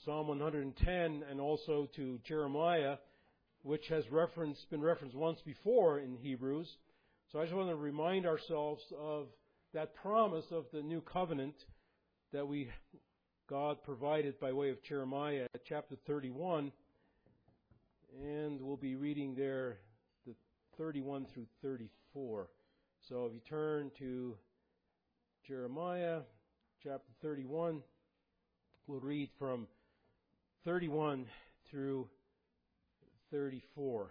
Psalm 110 and also to Jeremiah, which has been referenced once before in Hebrews. So I just want to remind ourselves of that promise of the new covenant that God provided by way of Jeremiah, chapter 31. And we'll be reading there the 31 through 34. So if you turn to Jeremiah, chapter 31, we'll read from 31 through 34.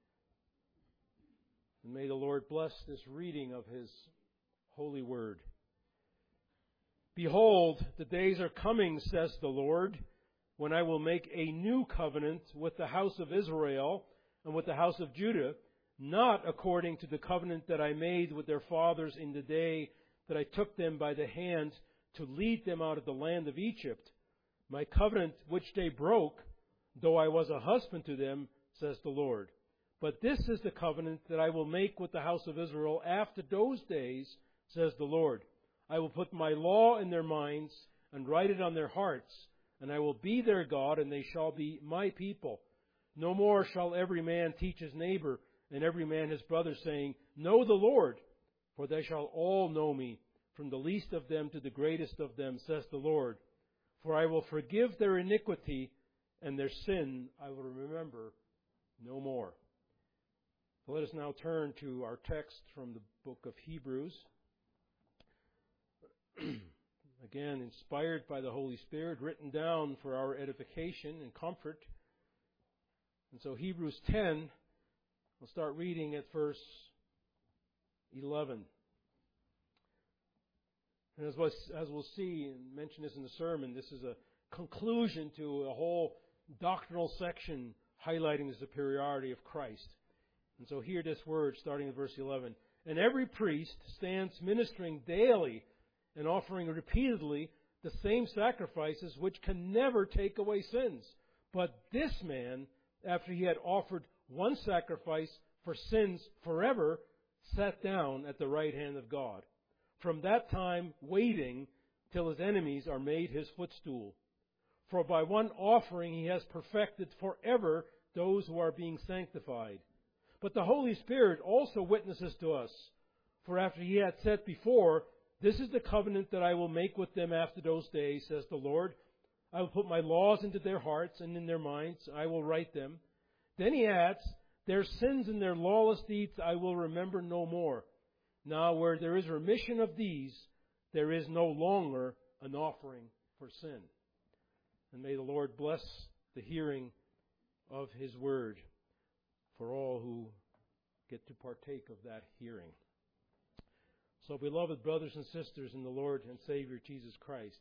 And may the Lord bless this reading of His holy word. Behold, the days are coming, says the Lord, when I will make a new covenant with the house of Israel and with the house of Judah, not according to the covenant that I made with their fathers in the day that I took them by the hand to lead them out of the land of Egypt, my covenant which they broke, though I was a husband to them, says the Lord. But this is the covenant that I will make with the house of Israel after those days, says the Lord. I will put my law in their minds and write it on their hearts, and I will be their God, and they shall be my people. No more shall every man teach his neighbor and every man his brother, saying, Know the Lord, for they shall all know me, from the least of them to the greatest of them, says the Lord. For I will forgive their iniquity, and their sin I will remember no more. So let us now turn to our text from the book of Hebrews. Again, inspired by the Holy Spirit, written down for our edification and comfort. And so Hebrews 10, we'll start reading at verse 11. And as we'll see and mention this in the sermon, this is a conclusion to a whole doctrinal section highlighting the superiority of Christ. And so hear this word starting at verse 11. And every priest stands ministering daily and offering repeatedly the same sacrifices which can never take away sins. But this man, after he had offered one sacrifice for sins forever, sat down at the right hand of God. From that time waiting till his enemies are made his footstool. For by one offering he has perfected forever those who are being sanctified. But the Holy Spirit also witnesses to us. For after he had said before, This is the covenant that I will make with them after those days, says the Lord. I will put my laws into their hearts and in their minds. I will write them. Then he adds, Their sins and their lawless deeds I will remember no more. Now where there is remission of these, there is no longer an offering for sin. And may the Lord bless the hearing of His word for all who get to partake of that hearing. So, beloved brothers and sisters in the Lord and Savior Jesus Christ,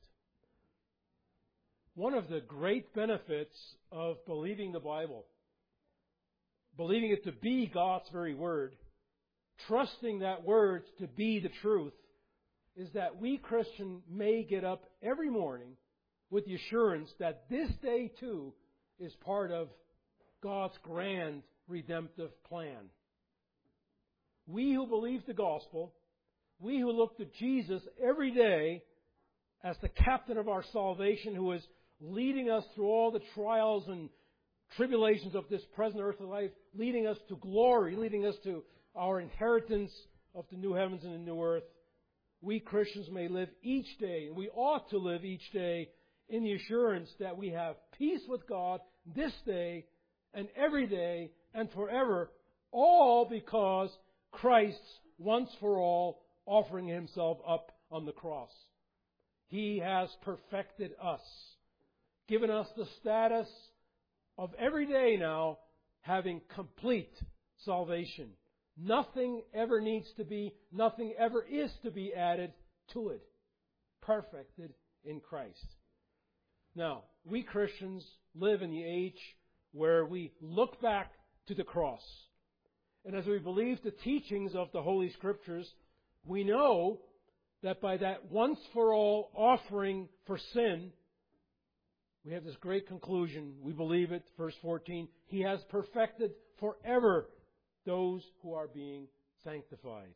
one of the great benefits of believing the Bible, believing it to be God's very word, trusting that word to be the truth, is that we Christians may get up every morning with the assurance that this day too is part of God's grand redemptive plan. We who believe the gospel, we who look to Jesus every day as the captain of our salvation, who is leading us through all the trials and tribulations of this present earthly life, leading us to glory, leading us to our inheritance of the new heavens and the new earth, we Christians may live each day, and we ought to live each day in the assurance that we have peace with God this day and every day and forever, all because Christ's once for all offering Himself up on the cross. He has perfected us, given us the status of every day now having complete salvation. Nothing ever needs to be, nothing ever is to be added to it. Perfected in Christ. Now, we Christians live in the age where we look back to the cross. And as we believe the teachings of the Holy Scriptures, we know that by that once-for-all offering for sin, we have this great conclusion. We believe it, verse 14, He has perfected forever those who are being sanctified.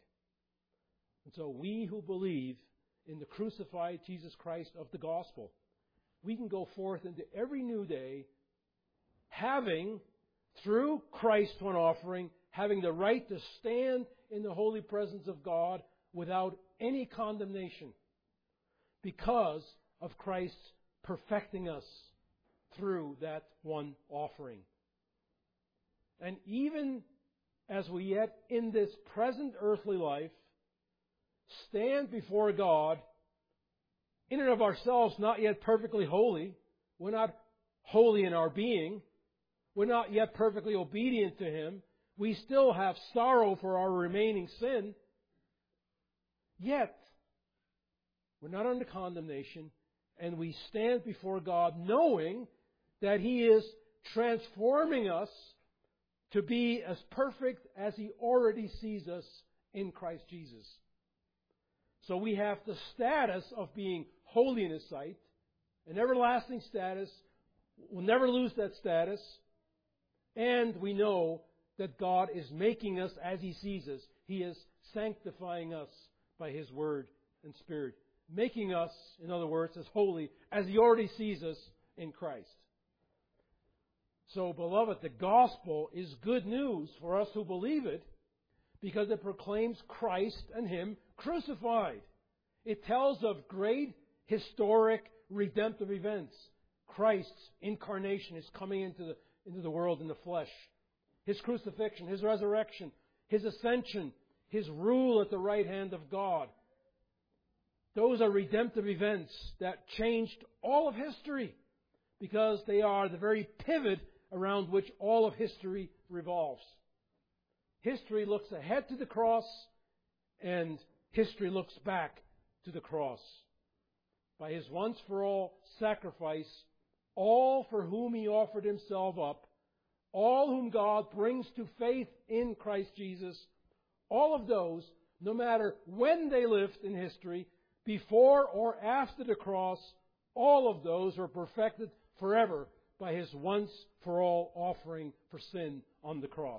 And so we who believe in the crucified Jesus Christ of the gospel, we can go forth into every new day having, through Christ's one offering, having the right to stand in the holy presence of God without any condemnation because of Christ perfecting us through that one offering. And even as we yet in this present earthly life stand before God, in and of ourselves not yet perfectly holy, we're not holy in our being, we're not yet perfectly obedient to Him, we still have sorrow for our remaining sin, yet we're not under condemnation, and we stand before God knowing that He is transforming us to be as perfect as He already sees us in Christ Jesus. So we have the status of being holy in His sight, an everlasting status. We'll never lose that status. And we know that God is making us as He sees us. He is sanctifying us by His Word and Spirit. Making us, in other words, as holy as He already sees us in Christ. So, beloved, the gospel is good news for us who believe it because it proclaims Christ and Him crucified. It tells of great historic redemptive events. Christ's incarnation, His coming into the world in the flesh. His crucifixion, His resurrection, His ascension, His rule at the right hand of God. Those are redemptive events that changed all of history because they are the very pivot around which all of history revolves. History looks ahead to the cross and history looks back to the cross. By His once-for-all sacrifice, all for whom He offered Himself up, all whom God brings to faith in Christ Jesus, all of those, no matter when they lived in history, before or after the cross, all of those are perfected forever by His once-for-all offering for sin on the cross.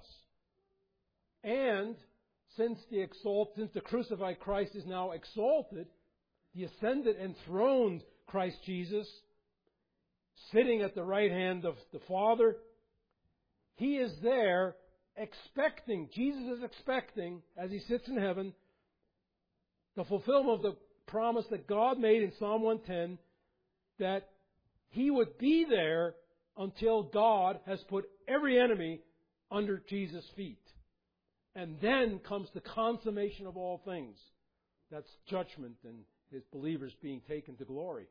And since the crucified Christ is now exalted, the ascended, enthroned Christ Jesus, sitting at the right hand of the Father, He is there expecting, Jesus is expecting, as He sits in heaven, the fulfillment of the promise that God made in Psalm 110, that He would be there until God has put every enemy under Jesus' feet. And then comes the consummation of all things. That's judgment and His believers being taken to glory.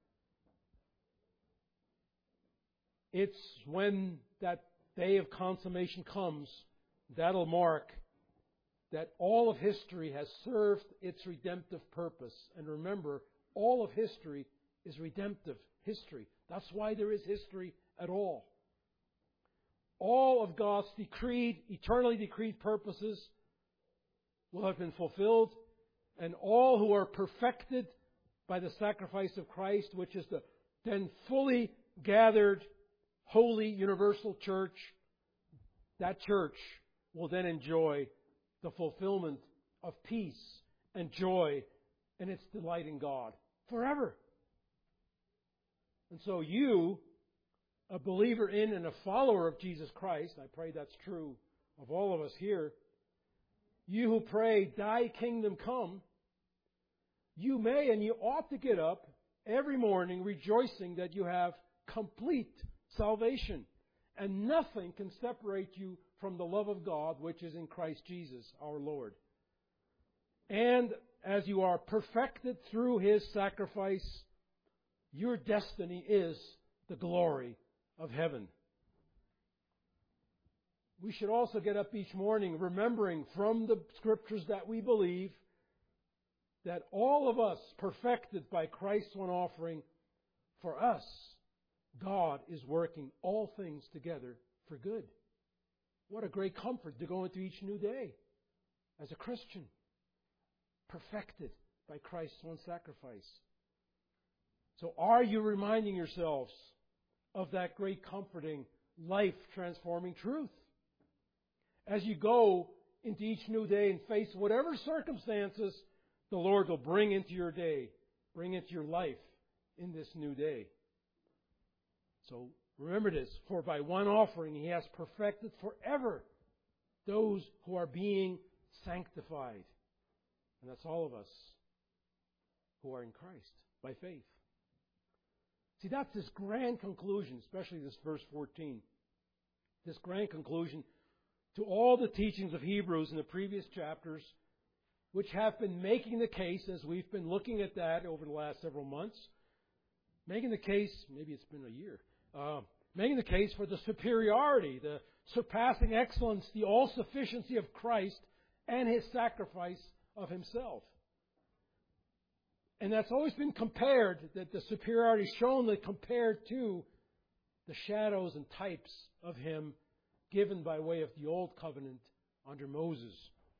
It's when that day of consummation comes, that'll mark that all of history has served its redemptive purpose. And remember, all of history is redemptive history. That's why there is history at all. All of God's eternally decreed purposes will have been fulfilled, and all who are perfected by the sacrifice of Christ, which is the then fully gathered, holy, universal church, that church will then enjoy the fulfillment of peace and joy and its delight in God forever. And so you, a believer in and a follower of Jesus Christ, I pray that's true of all of us here, you who pray, Thy kingdom come, you may and you ought to get up every morning rejoicing that you have complete salvation. And nothing can separate you from the love of God which is in Christ Jesus our Lord. And as you are perfected through His sacrifice, your destiny is the glory of heaven. We should also get up each morning remembering from the Scriptures that we believe that all of us perfected by Christ's one offering, for us, God is working all things together for good. What a great comfort to go into each new day as a Christian, perfected by Christ's one sacrifice. So are you reminding yourselves of that great comforting, life-transforming truth? As you go into each new day and face whatever circumstances the Lord will bring into your day, bring into your life in this new day. So remember this, for by one offering He has perfected forever those who are being sanctified. And that's all of us who are in Christ by faith. See, that's this grand conclusion, especially this verse 14. This grand conclusion to all the teachings of Hebrews in the previous chapters, which have been making the case, as we've been looking at that over the last several months, making the case, maybe it's been a year, making the case for the superiority, the surpassing excellence, the all-sufficiency of Christ and His sacrifice of Himself. And that's always been compared, that the superiority is shown compared to the shadows and types of Him given by way of the Old Covenant under Moses.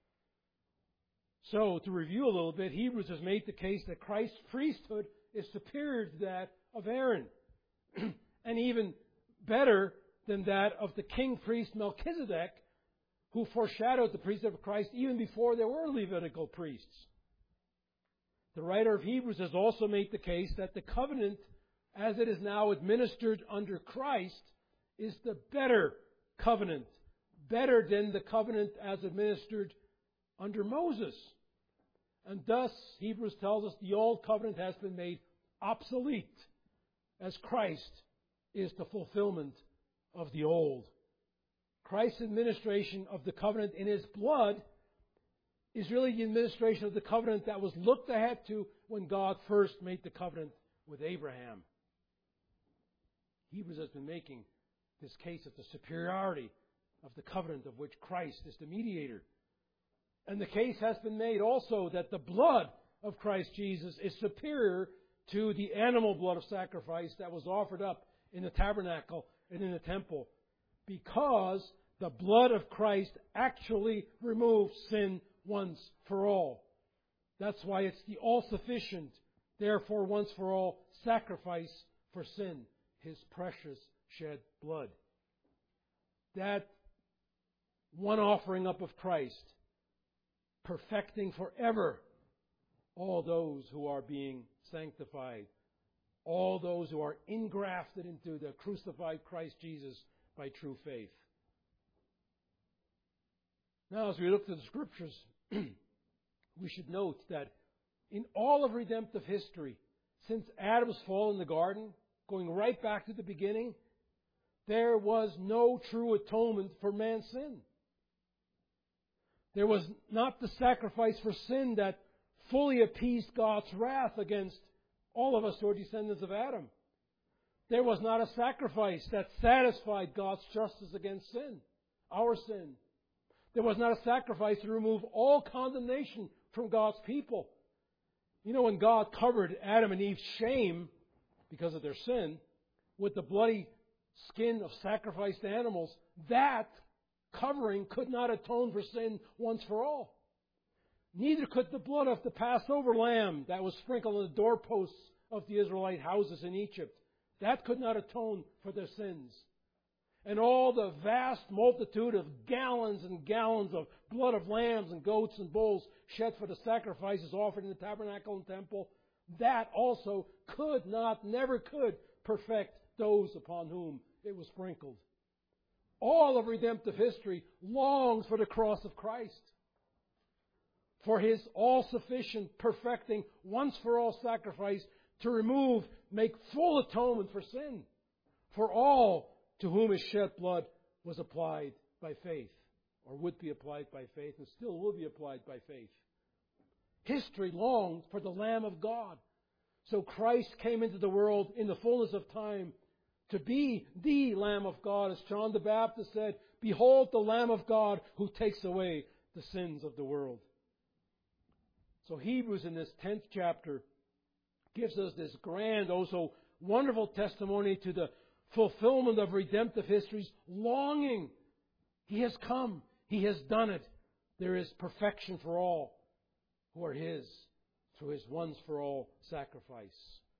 So, to review a little bit, Hebrews has made the case that Christ's priesthood is superior to that of Aaron. And even better than that of the king-priest Melchizedek, who foreshadowed the priesthood of Christ even before there were Levitical priests. The writer of Hebrews has also made the case that the covenant, as it is now administered under Christ, is the better covenant, better than the covenant as administered under Moses. And thus, Hebrews tells us the old covenant has been made obsolete, as Christ is the fulfillment of the old. Christ's administration of the covenant in His blood is really the administration of the covenant that was looked ahead to when God first made the covenant with Abraham. Hebrews has been making this case of the superiority of the covenant of which Christ is the mediator. And the case has been made also that the blood of Christ Jesus is superior to the animal blood of sacrifice that was offered up in the tabernacle and in the temple, because the blood of Christ actually removed sin once for all. That's why it's the all-sufficient, therefore once for all, sacrifice for sin, His precious shed blood. That one offering up of Christ, perfecting forever all those who are being sanctified, all those who are engrafted into the crucified Christ Jesus by true faith. Now, as we look to the Scriptures, we should note that in all of redemptive history, since Adam's fall in the garden, going right back to the beginning, there was no true atonement for man's sin. There was not the sacrifice for sin that fully appeased God's wrath against all of us who are descendants of Adam. There was not a sacrifice that satisfied God's justice against sin, our sin. There was not a sacrifice to remove all condemnation from God's people. You know, when God covered Adam and Eve's shame because of their sin with the bloody skin of sacrificed animals, that covering could not atone for sin once for all. Neither could the blood of the Passover lamb that was sprinkled on the doorposts of the Israelite houses in Egypt, that could not atone for their sins. And all the vast multitude of gallons and gallons of blood of lambs and goats and bulls shed for the sacrifices offered in the tabernacle and temple, that also could not, never could perfect those upon whom it was sprinkled. All of redemptive history longs for the cross of Christ, for His all-sufficient, perfecting, once-for-all sacrifice to remove, make full atonement for sin, for all to whom His shed blood was applied by faith, or would be applied by faith, and still will be applied by faith. History longed for the Lamb of God. So Christ came into the world in the fullness of time to be the Lamb of God. As John the Baptist said, "Behold the Lamb of God who takes away the sins of the world." So Hebrews in this 10th chapter gives us this grand, also wonderful testimony to the fulfillment of redemptive history's longing. He has come. He has done it. There is perfection for all who are His through His once-for-all sacrifice.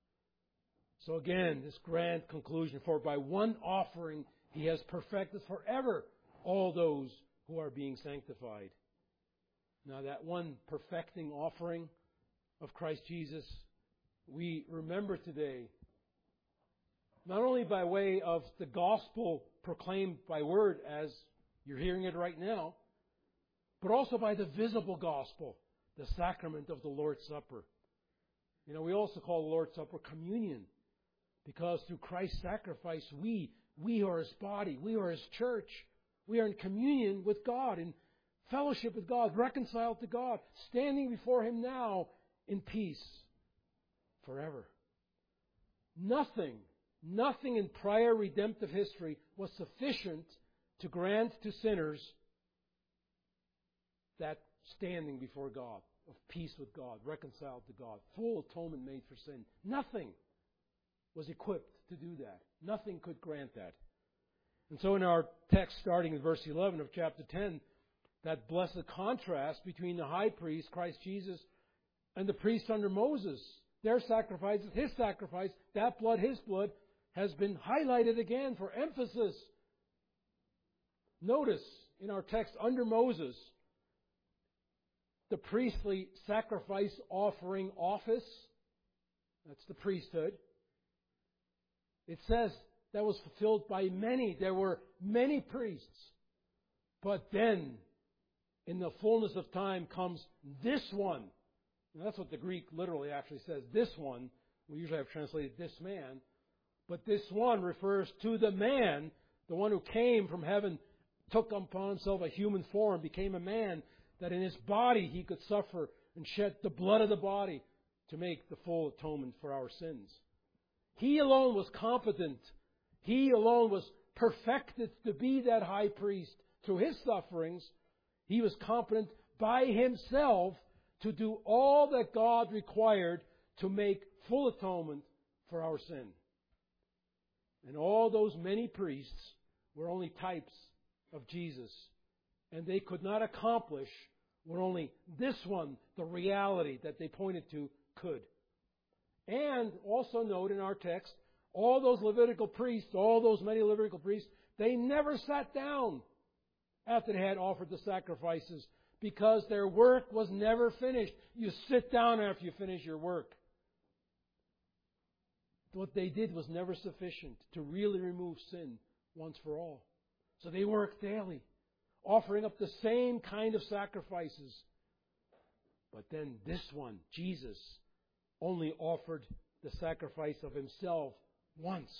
So again, this grand conclusion, for by one offering He has perfected forever all those who are being sanctified. Now that one perfecting offering of Christ Jesus, we remember today, not only by way of the gospel proclaimed by word as you're hearing it right now, but also by the visible gospel, the sacrament of the Lord's Supper. You know, we also call the Lord's Supper communion, because through Christ's sacrifice, we are His body, we are His church. We are in communion with God, in fellowship with God, reconciled to God, standing before Him now in peace forever. Nothing in prior redemptive history was sufficient to grant to sinners that standing before God, of peace with God, reconciled to God, full atonement made for sin. Nothing was equipped to do that. Nothing could grant that. And so in our text, starting in verse 11 of chapter 10, that blessed contrast between the high priest, Christ Jesus, and the priests under Moses. Their sacrifices, His sacrifice, that blood, His blood, has been highlighted again for emphasis. Notice in our text, under Moses, the priestly sacrifice offering office, that's the priesthood, it says that was fulfilled by many. There were many priests. But then, in the fullness of time comes this one. And that's what the Greek literally actually says, this one. We usually have translated this man. But this one refers to the man, the one who came from heaven, took upon himself a human form, became a man, that in His body He could suffer and shed the blood of the body to make the full atonement for our sins. He alone was competent. He alone was perfected to be that high priest. Through His sufferings, He was competent by Himself to do all that God required to make full atonement for our sin. And all those many priests were only types of Jesus. And they could not accomplish what only this one, the reality that they pointed to, could. And also note in our text, all those Levitical priests, all those many Levitical priests, they never sat down after they had offered the sacrifices, because their work was never finished. You sit down after you finish your work. What they did was never sufficient to really remove sin once for all. So they worked daily, offering up the same kind of sacrifices. But then this one, Jesus, only offered the sacrifice of Himself once.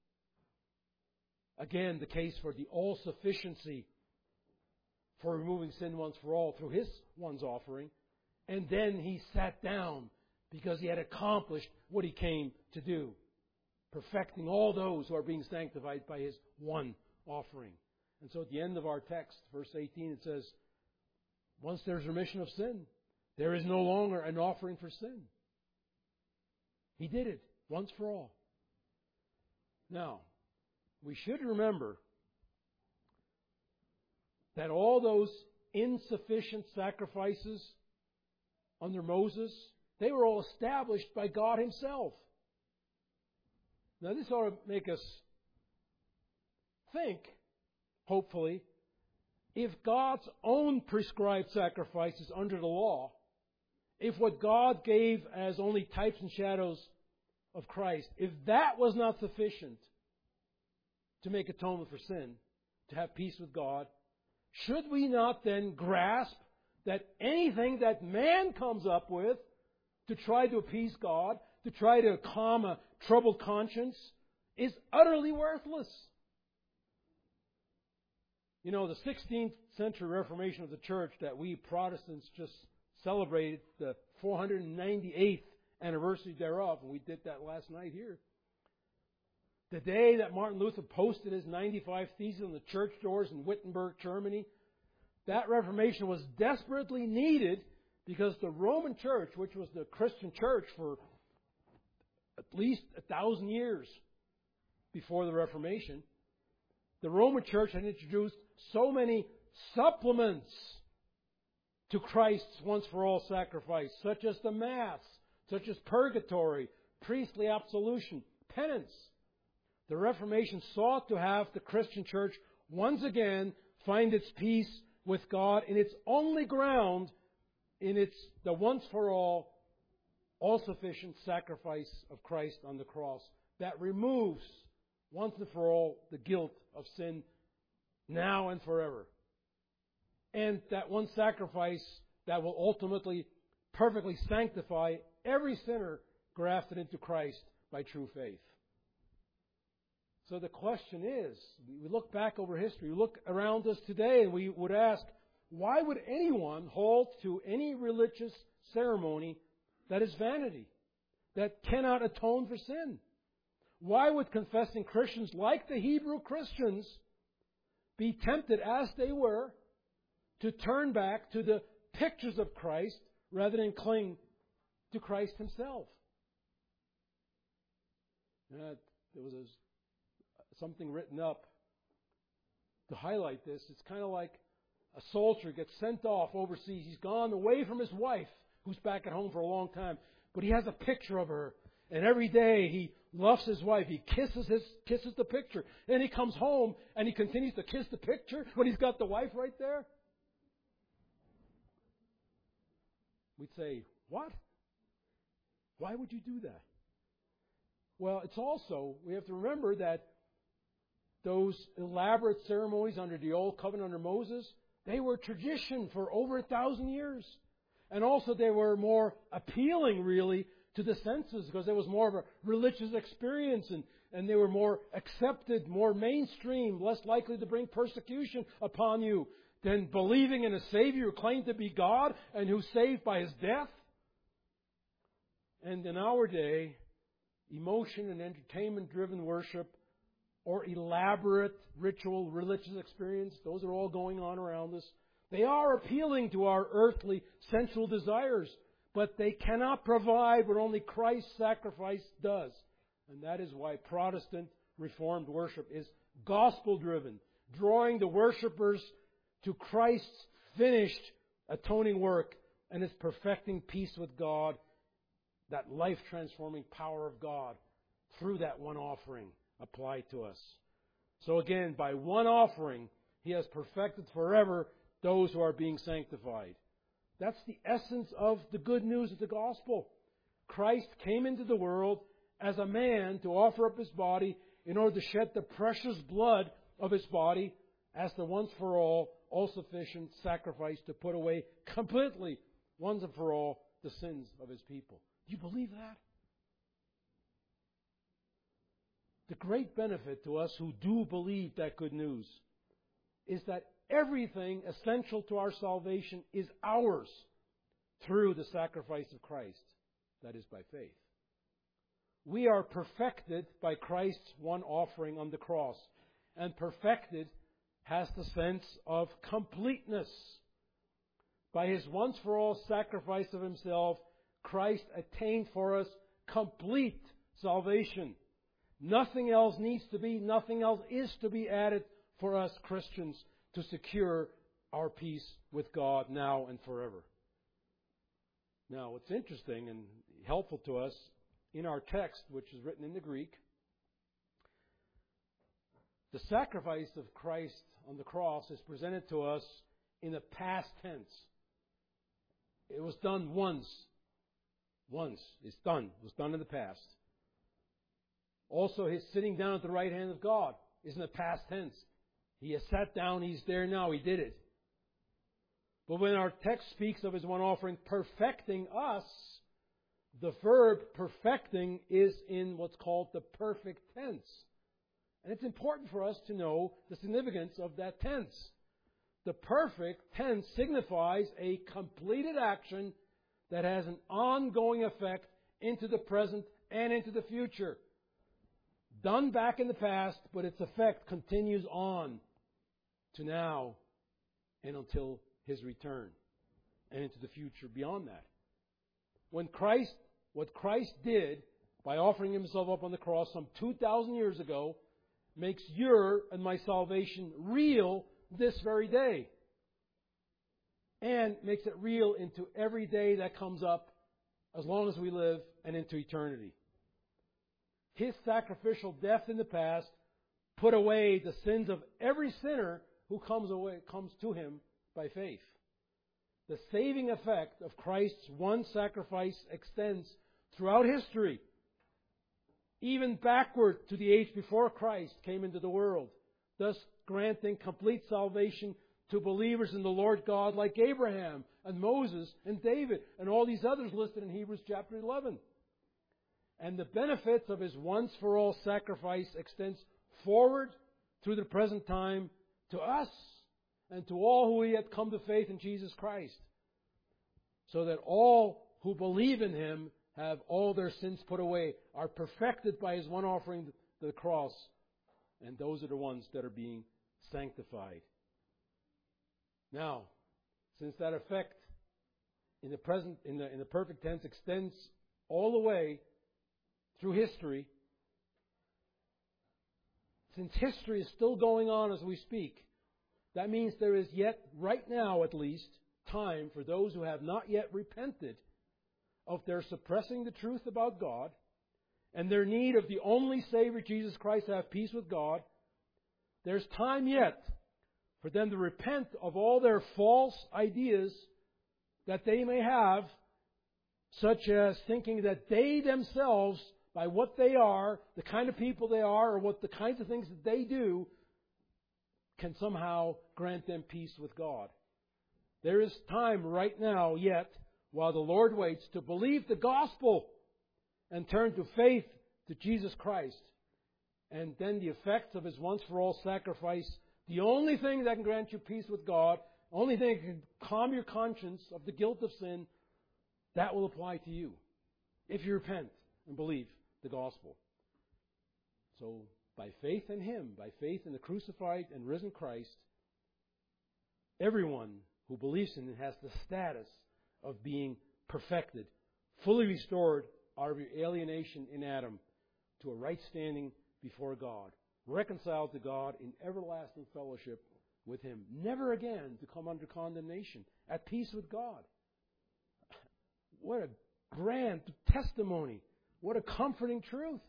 Again, the case for the all-sufficiency for removing sin once for all through His one's offering. And then He sat down because He had accomplished what He came to do, perfecting all those who are being sanctified by His one offering. And so at the end of our text, verse 18, it says, once there's remission of sin, there is no longer an offering for sin. He did it once for all. Now, we should remember that all those insufficient sacrifices under Moses, they were all established by God Himself. Now, this ought to make us think, hopefully, if God's own prescribed sacrifices under the law, if what God gave as only types and shadows of Christ, if that was not sufficient to make atonement for sin, to have peace with God, should we not then grasp that anything that man comes up with to try to appease God, to try to calm a troubled conscience, is utterly worthless? You know, the 16th century Reformation of the Church that we Protestants just celebrated, the 498th anniversary thereof, and we did that last night here. The day that Martin Luther posted his 95 Theses on the church doors in Wittenberg, Germany, that Reformation was desperately needed because the Roman Church, which was the Christian church for at least 1,000 years before the Reformation, the Roman Church had introduced so many supplements to Christ's once-for-all sacrifice, such as the Mass, such as purgatory, priestly absolution, penance. The Reformation sought to have the Christian church once again find its peace with God in its only ground in the once-for-all, all-sufficient sacrifice of Christ on the cross that removes once and for all the guilt of sin now and forever. And that one sacrifice that will ultimately perfectly sanctify every sinner grafted into Christ by true faith. So the question is, we look back over history, we look around us today, and we would ask, why would anyone hold to any religious ceremony that is vanity, that cannot atone for sin? Why would confessing Christians like the Hebrew Christians be tempted, as they were, to turn back to the pictures of Christ rather than cling to Christ Himself? There was something written up to highlight this. It's kind of like a soldier gets sent off overseas. He's gone away from his wife, who's back at home for a long time, but he has a picture of her. And every day he loves his wife. He kisses the picture. And he comes home and he continues to kiss the picture when he's got the wife right there. We'd say, what? Why would you do that? Well, it's also, we have to remember that those elaborate ceremonies under the Old Covenant under Moses, they were tradition for over 1,000 years. And also they were more appealing, really, to the senses because there was more of a religious experience and they were more accepted, more mainstream, less likely to bring persecution upon you than believing in a Savior who claimed to be God and who's saved by His death. And in our day, emotion and entertainment-driven worship or elaborate ritual religious experience, those are all going on around us. They are appealing to our earthly, sensual desires, but they cannot provide what only Christ's sacrifice does. And that is why Protestant Reformed worship is gospel-driven, drawing the worshipers to Christ's finished atoning work and His perfecting peace with God, that life-transforming power of God through that one offering applied to us. So again, by one offering, He has perfected forever those who are being sanctified. That's the essence of the good news of the gospel. Christ came into the world as a man to offer up His body in order to shed the precious blood of His body as the once for all sufficient sacrifice to put away completely, once and for all, the sins of His people. Do you believe that? The great benefit to us who do believe that good news is that everything essential to our salvation is ours through the sacrifice of Christ, that is by faith. We are perfected by Christ's one offering on the cross, and perfected has the sense of completeness. By His once-for-all sacrifice of Himself, Christ attained for us complete salvation. Nothing else needs to be, nothing else is to be added for us Christians to secure our peace with God now and forever. Now, what's interesting and helpful to us in our text, which is written in the Greek, the sacrifice of Christ on the cross is presented to us in the past tense. It was done once. Once. It's done. It was done in the past. Also, His sitting down at the right hand of God is in the past tense. He has sat down. He's there now. He did it. But when our text speaks of His one offering perfecting us, the verb perfecting is in what's called the perfect tense. And it's important for us to know the significance of that tense. The perfect tense signifies a completed action that has an ongoing effect into the present and into the future. Done back in the past, but its effect continues on to now and until His return and into the future beyond that. What Christ did by offering Himself up on the cross some 2,000 years ago makes your and my salvation real this very day. And makes it real into every day that comes up as long as we live and into eternity. His sacrificial death in the past put away the sins of every sinner who comes to Him by faith. The saving effect of Christ's one sacrifice extends throughout history even backward to the age before Christ came into the world, thus granting complete salvation to believers in the Lord God like Abraham and Moses and David and all these others listed in Hebrews chapter 11. And the benefits of His once-for-all sacrifice extends forward through the present time to us and to all who yet come to faith in Jesus Christ, so that all who believe in Him have all their sins put away, are perfected by His one offering, the cross, and those are the ones that are being sanctified. Now, since that effect in the present, in the perfect tense, extends all the way through history, since history is still going on as we speak, that means there is yet, right now at least, time for those who have not yet repented of their suppressing the truth about God and their need of the only Savior, Jesus Christ, to have peace with God. There's time yet for them to repent of all their false ideas that they may have, such as thinking that they themselves, by what they are, the kind of people they are, or what the kinds of things that they do, can somehow grant them peace with God. There is time right now yet, while the Lord waits, to believe the gospel and turn to faith to Jesus Christ. And then the effects of His once-for-all sacrifice, the only thing that can grant you peace with God, only thing that can calm your conscience of the guilt of sin, that will apply to you if you repent and believe the gospel. So, by faith in Him, by faith in the crucified and risen Christ, everyone who believes in Him has the status of being perfected, fully restored out of your alienation in Adam to a right standing before God, reconciled to God in everlasting fellowship with Him, never again to come under condemnation, at peace with God. What a grand testimony. What a comforting truth.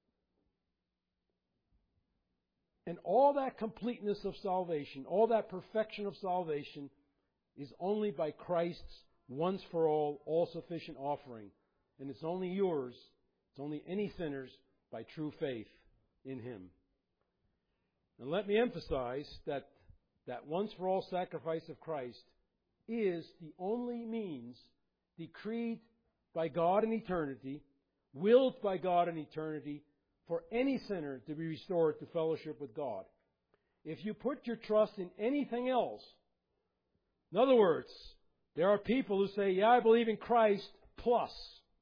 And all that completeness of salvation, all that perfection of salvation, is only by Christ's once-for-all, all-sufficient offering. And it's only yours, it's only any sinner's, by true faith in Him. And let me emphasize that that once-for-all sacrifice of Christ is the only means decreed by God in eternity, willed by God in eternity, for any sinner to be restored to fellowship with God. If you put your trust in anything else, in other words, there are people who say, yeah, I believe in Christ plus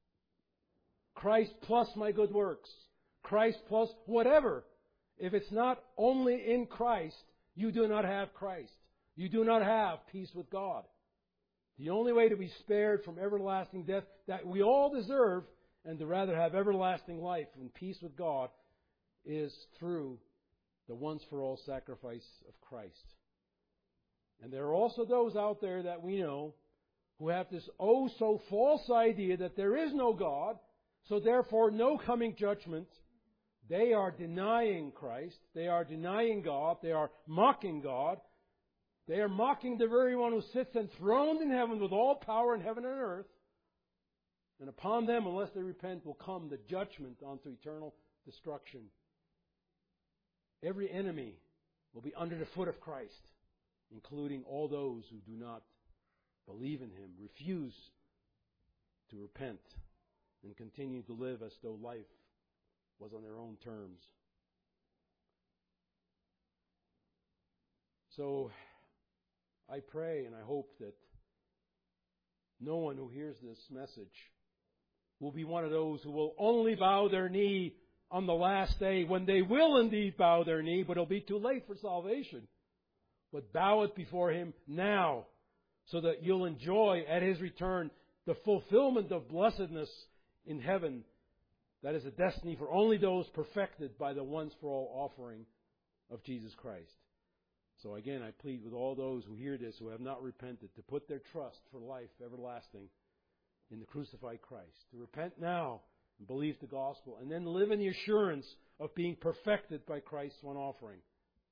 my good works, Christ plus whatever. If it's not only in Christ, you do not have Christ. You do not have peace with God. The only way to be spared from everlasting death that we all deserve, and to rather have everlasting life and peace with God, is through the once-for-all sacrifice of Christ. And there are also those out there that we know who have this so false idea that there is no God, so therefore no coming judgment. They are denying Christ. They are denying God. They are mocking God. They are mocking the very one who sits enthroned in heaven with all power in heaven and earth. And upon them, unless they repent, will come the judgment unto eternal destruction. Every enemy will be under the foot of Christ, including all those who do not believe in Him, refuse to repent, and continue to live as though life was on their own terms. So, I pray and I hope that no one who hears this message will be one of those who will only bow their knee on the last day, when they will indeed bow their knee, but it'll be too late for salvation. But bow it before Him now, so that you'll enjoy at His return the fulfillment of blessedness in heaven. That is a destiny for only those perfected by the once-for-all offering of Jesus Christ. So again, I plead with all those who hear this, who have not repented, to put their trust for life everlasting in the crucified Christ. To repent now and believe the gospel, and then live in the assurance of being perfected by Christ's one offering,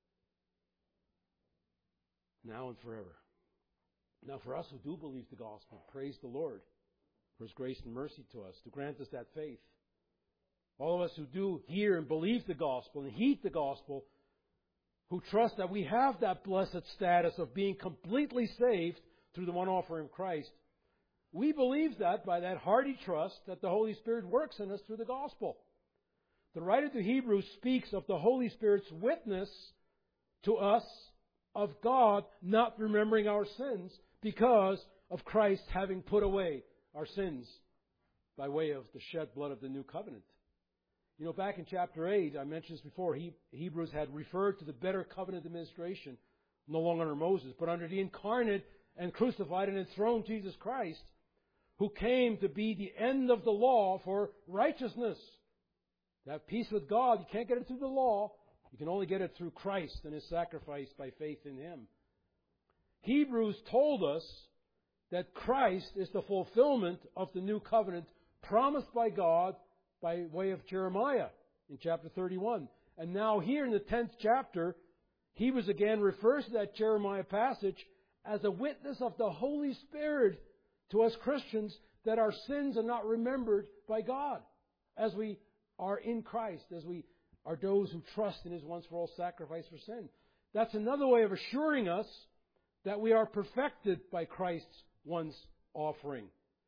now and forever. Now, for us who do believe the gospel, praise the Lord for His grace and mercy to us, to grant us that faith. All of us who do hear and believe the gospel and heed the gospel, who trust that we have that blessed status of being completely saved through the one offering of Christ, we believe that by that hearty trust that the Holy Spirit works in us through the gospel. The writer to Hebrews speaks of the Holy Spirit's witness to us of God not remembering our sins because of Christ having put away our sins by way of the shed blood of the new covenant. You know, back in chapter 8, I mentioned this before, Hebrews had referred to the better covenant administration, no longer under Moses, but under the incarnate and crucified and enthroned Jesus Christ, who came to be the end of the law for righteousness. To have peace with God, you can't get it through the law. You can only get it through Christ and His sacrifice by faith in Him. Hebrews told us that Christ is the fulfillment of the new covenant promised by God by way of Jeremiah in chapter 31. And now here in the 10th chapter, Hebrews again refers to that Jeremiah passage as a witness of the Holy Spirit to us Christians that our sins are not remembered by God as we are in Christ, as we are those who trust in His once-for-all sacrifice for sin. That's another way of assuring us that we are perfected by Christ's once offering.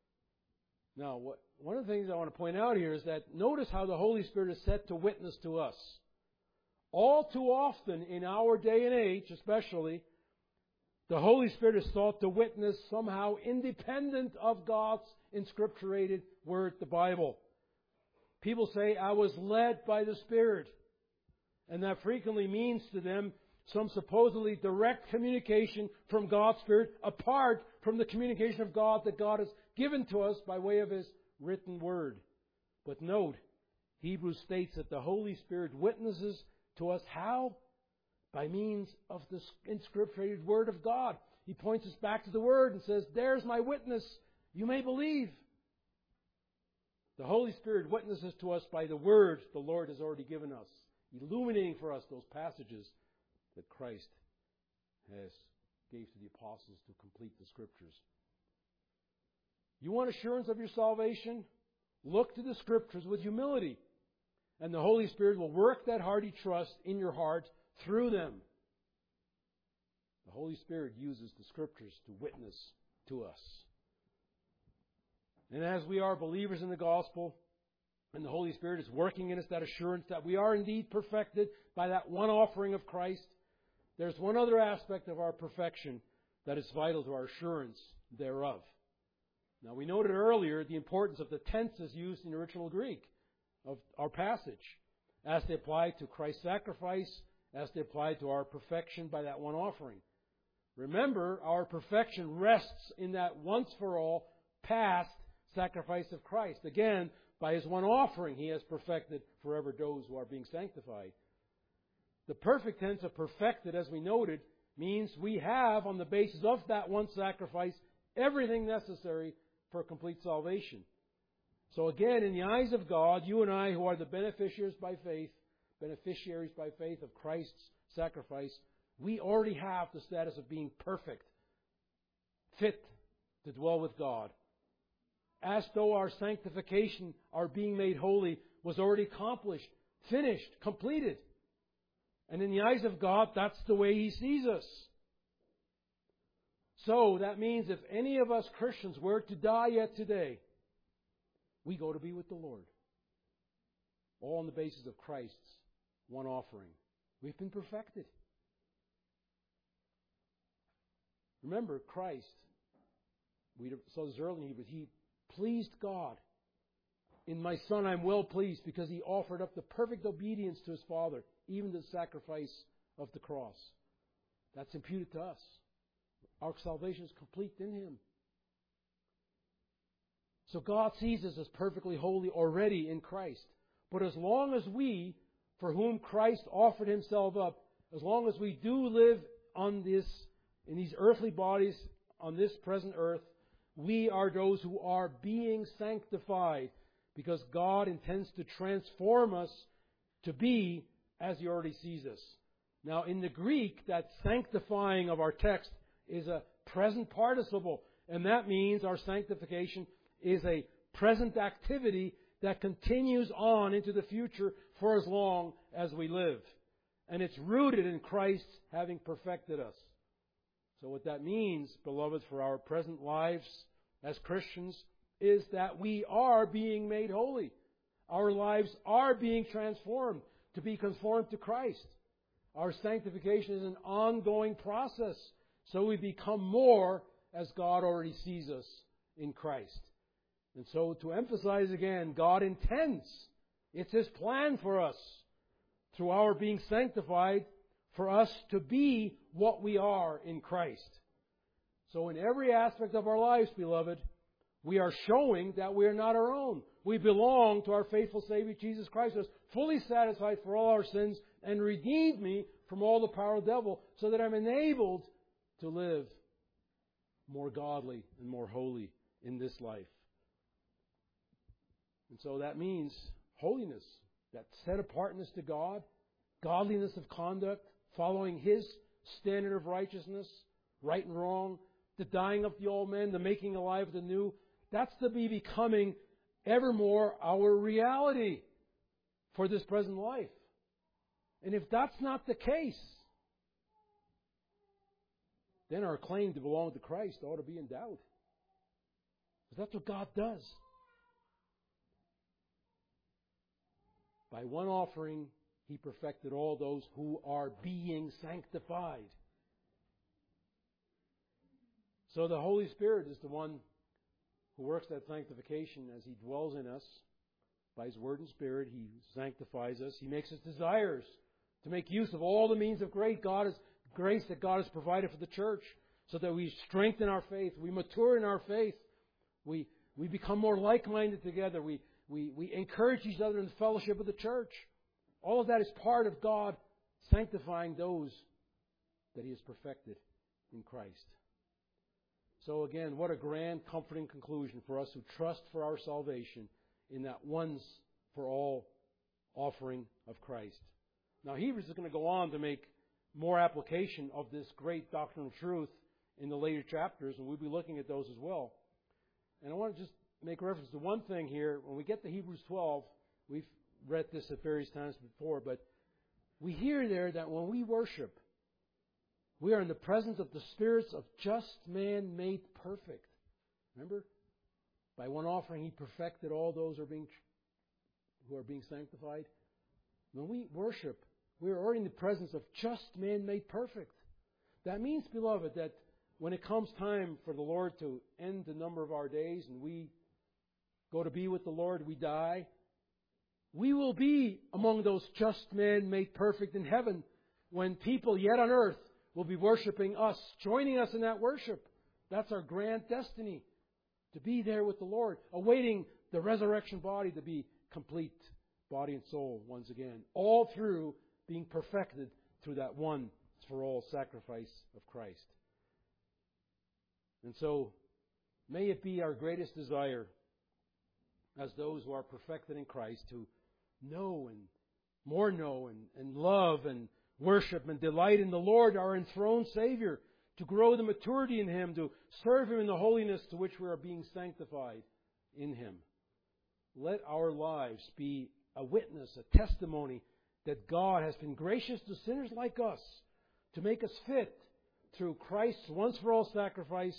Now, one of the things I want to point out here is that notice how the Holy Spirit is set to witness to us. All too often in our day and age, especially, the Holy Spirit is thought to witness somehow independent of God's inscripturated Word, the Bible. People say, I was led by the Spirit. And that frequently means to them some supposedly direct communication from God's Spirit apart from the communication of God that God has given to us by way of His written Word. But note, Hebrews states that the Holy Spirit witnesses to us how? By means of the inscripturated Word of God. He points us back to the Word and says, there's my witness. You may believe. The Holy Spirit witnesses to us by the Word the Lord has already given us, illuminating for us those passages that Christ has gave to the apostles to complete the Scriptures. You want assurance of your salvation? Look to the Scriptures with humility, and the Holy Spirit will work that hearty trust in your heart through them. The Holy Spirit uses the Scriptures to witness to us. And as we are believers in the gospel, and the Holy Spirit is working in us that assurance that we are indeed perfected by that one offering of Christ, there's one other aspect of our perfection that is vital to our assurance thereof. Now, we noted earlier the importance of the tenses used in the original Greek of our passage, as they apply to Christ's sacrifice, as they apply to our perfection by that one offering. Remember, our perfection rests in that once-for-all past sacrifice of Christ. Again, by His one offering, He has perfected forever those who are being sanctified. The perfect tense of perfected, as we noted, means we have, on the basis of that one sacrifice, everything necessary for complete salvation. So again, in the eyes of God, you and I, who are the beneficiaries by faith of Christ's sacrifice, we already have the status of being perfect, fit to dwell with God. As though our sanctification, our being made holy, was already accomplished, finished, completed. And in the eyes of God, that's the way He sees us. So that means if any of us Christians were to die yet today, we go to be with the Lord. All on the basis of Christ's one offering. We've been perfected. Remember, Christ, we saw this earlier in Hebrews, He pleased God. In my Son I'm well pleased because He offered up the perfect obedience to His Father, even the sacrifice of the cross. That's imputed to us. Our salvation is complete in Him. So God sees us as perfectly holy already in Christ. But as long as we, for whom Christ offered Himself up, as long as we do live in these earthly bodies, on this present earth, we are those who are being sanctified because God intends to transform us to be as He already sees us. Now, in the Greek, that sanctifying of our text is a present participle, and that means our sanctification is a present activity that continues on into the future for as long as we live. And it's rooted in Christ having perfected us. So what that means, beloved, for our present lives as Christians, is that we are being made holy. Our lives are being transformed to be conformed to Christ. Our sanctification is an ongoing process, so we become more as God already sees us in Christ. And so to emphasize again, God intends, it's His plan for us, through our being sanctified, for us to be what we are in Christ. So in every aspect of our lives, beloved, we are showing that we are not our own. We belong to our faithful Savior, Jesus Christ, who has fully satisfied for all our sins and redeemed me from all the power of the devil, so that I'm enabled to live more godly and more holy in this life. And so that means holiness, that set-apartness to God, godliness of conduct, following His standard of righteousness, right and wrong, the dying of the old man, the making alive of the new. That's to be becoming evermore our reality for this present life. And if that's not the case, then our claim to belong to Christ ought to be in doubt. Because that's what God does. By one offering, He perfected all those who are being sanctified. So the Holy Spirit is the one who works that sanctification as He dwells in us. By His Word and Spirit, He sanctifies us. He makes us desires to make use of all the means of grace that God has provided for the church, so that we strengthen our faith, we mature in our faith, we become more like-minded together, we encourage each other in the fellowship of the church. All of that is part of God sanctifying those that He has perfected in Christ. So again, what a grand, comforting conclusion for us who trust for our salvation in that once for all offering of Christ. Now Hebrews is going to go on to make more application of this great doctrinal truth in the later chapters, and we'll be looking at those as well. And I want to just make reference to one thing here. When we get to Hebrews 12, we've read this at various times before, but we hear there that when we worship, we are in the presence of the spirits of just man made perfect. Remember? By one offering, He perfected all those who are being sanctified. When we worship, we are already in the presence of just man made perfect. That means, beloved, that when it comes time for the Lord to end the number of our days and we go to be with the Lord, we die, we will be among those just men made perfect in heaven, when people yet on earth will be worshiping us, joining us in that worship. That's our grand destiny, to be there with the Lord, awaiting the resurrection body to be complete, body and soul once again, all through being perfected through that one for all sacrifice of Christ. And so, may it be our greatest desire as those who are perfected in Christ to know and love and worship and delight in the Lord, our enthroned Savior, to grow the maturity in Him, to serve Him in the holiness to which we are being sanctified in Him. Let our lives be a witness, a testimony that God has been gracious to sinners like us to make us fit through Christ's once-for-all sacrifice,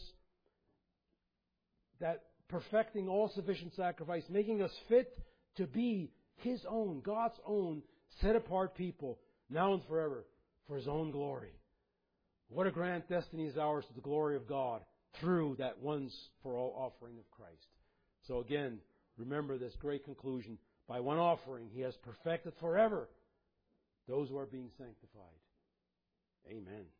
that perfecting all-sufficient sacrifice, making us fit to be His own, God's own, set-apart people, now and forever, for His own glory. What a grand destiny is ours to the glory of God through that once-for-all offering of Christ. So again, remember this great conclusion. By one offering, He has perfected forever those who are being sanctified. Amen.